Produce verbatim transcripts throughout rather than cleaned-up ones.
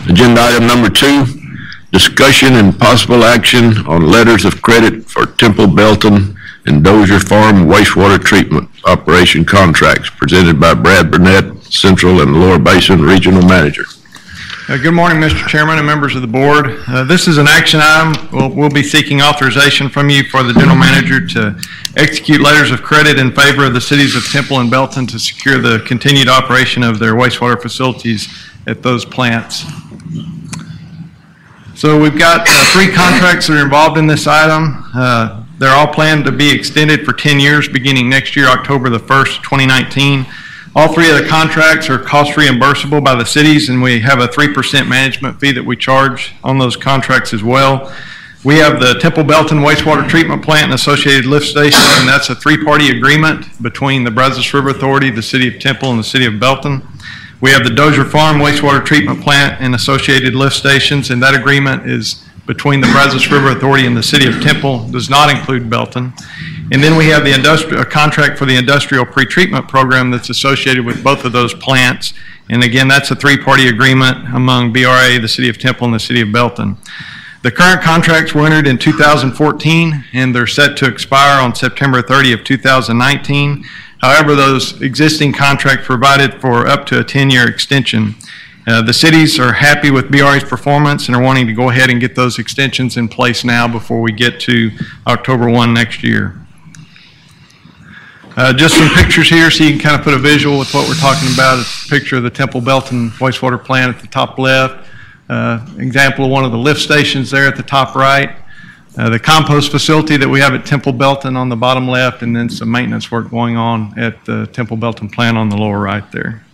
Agenda item number two, discussion and possible action on letters of credit for Temple Belton and Dozier Farm wastewater treatment operation contracts, presented by Brad Burnett, Central and Lower Basin Regional Manager. Uh, good morning, Mister Chairman and members of the board. Uh, this is an action item. We'll, we'll be seeking authorization from you for the General Manager to execute letters of credit in favor of the cities of Temple and Belton to secure the continued operation of their wastewater facilities at those plants. So we've got uh, three contracts that are involved in this item. Uh, they're all planned to be extended for ten years beginning next year, October the first, twenty nineteen. All three of the contracts are cost reimbursable by the cities, and we have a three percent management fee that we charge on those contracts as well. We have the Temple Belton Wastewater Treatment Plant and associated lift station, and that's a three-party agreement between the Brazos River Authority, the City of Temple, and the City of Belton. We have the Dozier Farm Wastewater Treatment Plant and associated lift stations, and that agreement is between the Brazos River Authority and the City of Temple, does not include Belton. And then we have the industrial a contract for the industrial pretreatment program that's associated with both of those plants. And again, that's a three-party agreement among B R A, the City of Temple, and the City of Belton. The current contracts were entered in two thousand fourteen, and they're set to expire on September thirtieth, two thousand nineteen. However, those existing contracts provided for up to a ten-year extension. Uh, the cities are happy with B R A's performance and are wanting to go ahead and get those extensions in place now before we get to October first next year. Uh, just some pictures here so you can kind of put a visual with what we're talking about. It's a picture of the Temple Belton wastewater plant at the top left. Uh, example of one of the lift stations there at the top right. Uh, the compost facility that we have at Temple Belton on the bottom left, and then some maintenance work going on at the Temple Belton plant on the lower right there.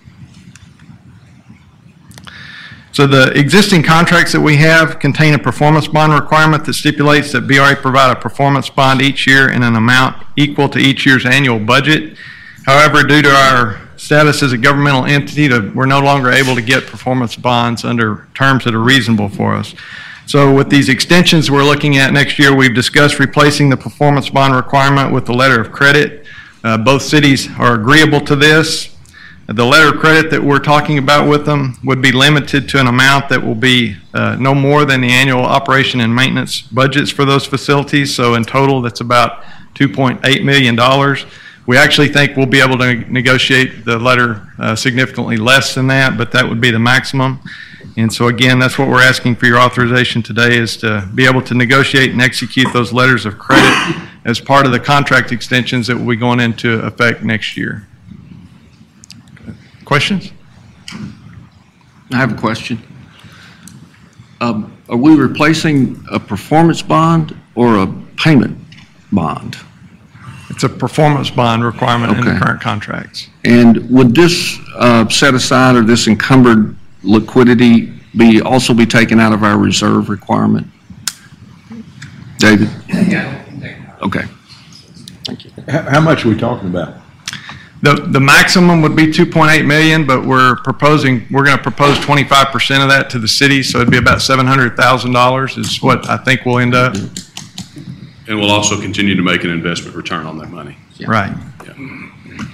So the existing contracts that we have contain a performance bond requirement that stipulates that B R A provide a performance bond each year in an amount equal to each year's annual budget. However, due to our status as a governmental entity, to, we're no longer able to get performance bonds under terms that are reasonable for us. So with these extensions we're looking at next year, we've discussed replacing the performance bond requirement with the letter of credit. Uh, both cities are agreeable to this. The letter of credit that we're talking about with them would be limited to an amount that will be uh, no more than the annual operation and maintenance budgets for those facilities. So in total, that's about two point eight million dollars. We actually think we'll be able to negotiate the letter uh, significantly less than that, but that would be the maximum. And so again, that's what we're asking for your authorization today, is to be able to negotiate and execute those letters of credit as part of the contract extensions that will be going into effect next year. Questions? I have a question. Um, are we replacing a performance bond or a payment bond? It's a performance bond requirement Okay. in the current contracts. And would this uh, set aside, or this encumbered liquidity be also be taken out of our reserve requirement? David? Yeah. Okay. Thank you. How much are we talking about? The, the maximum would be two point eight million dollars, but we're proposing, we're going to propose twenty-five percent of that to the city, so it'd be about seven hundred thousand dollars is what I think we'll end up. And we'll also continue to make an investment return on that money. Yeah. Right. Yeah.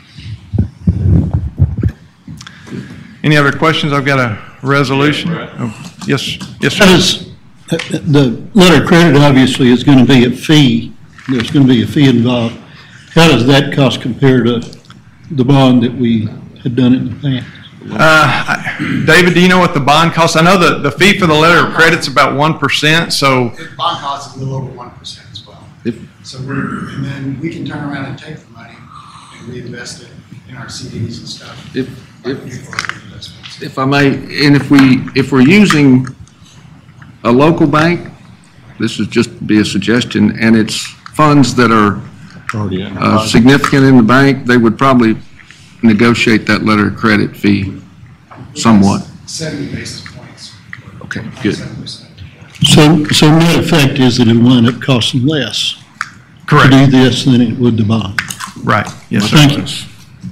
Any other questions? I've got a resolution. Oh, yes, yes, How sir. does, the letter of credit obviously is going to be a fee. There's going to be a fee involved. How does that cost compare to the bond that we had done in the past? Uh, I- David, do you know what the bond costs? I know the, the fee for the letter of credit's about one percent, so, The bond cost is a little over one percent as well. If- So we're, and then we can turn around and take the money and reinvest it in our C Ds and stuff. If, like if, before investments. if I may, and if we, if we're using a local bank, this is just be a suggestion, and it's funds that are Already in. uh, significant in the bank, they would probably negotiate that letter of credit fee somewhat. Seventy basis points. Okay, good. seven percent. So, so net effect is that it will wind up costing less to correct, do this than it would the bond. right, yes, sir. Thank you.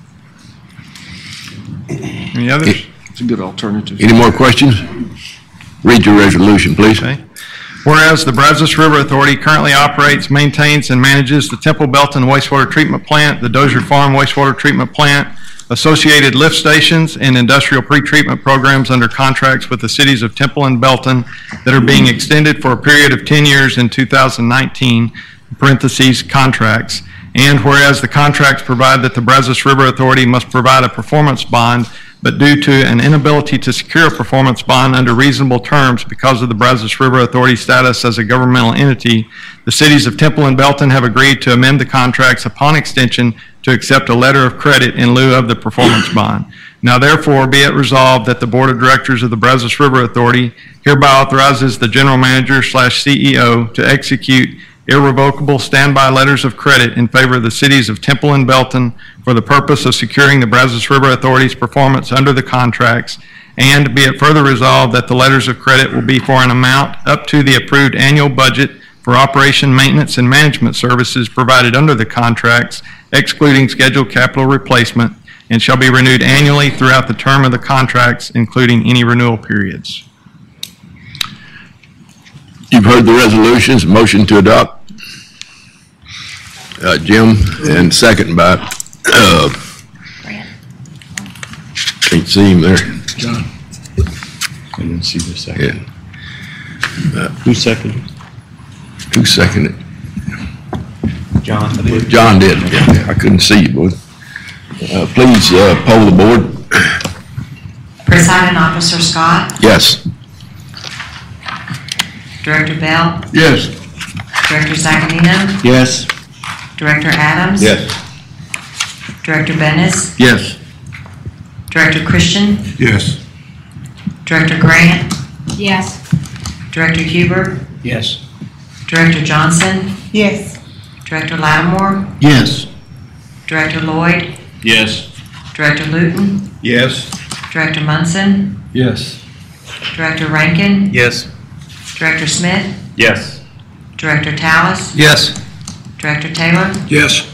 Any others? It's a good alternative. Any more questions? Read your resolution, please. Okay. Whereas the Brazos River Authority currently operates, maintains, and manages the Temple Belton Wastewater Treatment Plant, the Dozier Farm Wastewater Treatment Plant, associated lift stations, and industrial pretreatment programs under contracts with the cities of Temple and Belton that are being extended for a period of ten years in two thousand nineteen, parentheses, contracts. And whereas the contracts provide that the Brazos River Authority must provide a performance bond, but due to an inability to secure a performance bond under reasonable terms because of the Brazos River Authority status as a governmental entity, the cities of Temple and Belton have agreed to amend the contracts upon extension to accept a letter of credit in lieu of the performance bond. Now therefore be it resolved that the Board of Directors of the Brazos River Authority hereby authorizes the General Manager slash C E O to execute irrevocable standby letters of credit in favor of the cities of Temple and Belton for the purpose of securing the Brazos River Authority's performance under the contracts, and be it further resolved that the letters of credit will be for an amount up to the approved annual budget for operation, maintenance, and management services provided under the contracts, excluding scheduled capital replacement, and shall be renewed annually throughout the term of the contracts, including any renewal periods. You've heard the resolutions, motion to adopt. Uh, Jim, and second by, uh, can't see him there. John. I didn't see the second. Yeah. Who seconded? Who seconded it? John did. John did. Yeah, I couldn't see you, boy. Uh, please, uh, poll the board. Presiding Officer Scott, Yes. Director Bell, Yes. Director Zagorino, Yes. Director Adams. Yes. Director Bennis, Yes. Director Christian, Yes. Director Grant, Yes. Director Huber, Yes. Director Johnson, Yes. Director Lattimore, Yes. Director Lloyd, Yes. Director Luton, Yes. Director Munson, Yes. Director Rankin, Yes. Director Smith, Yes. Director Tallis, Yes. Director Taylor, Yes.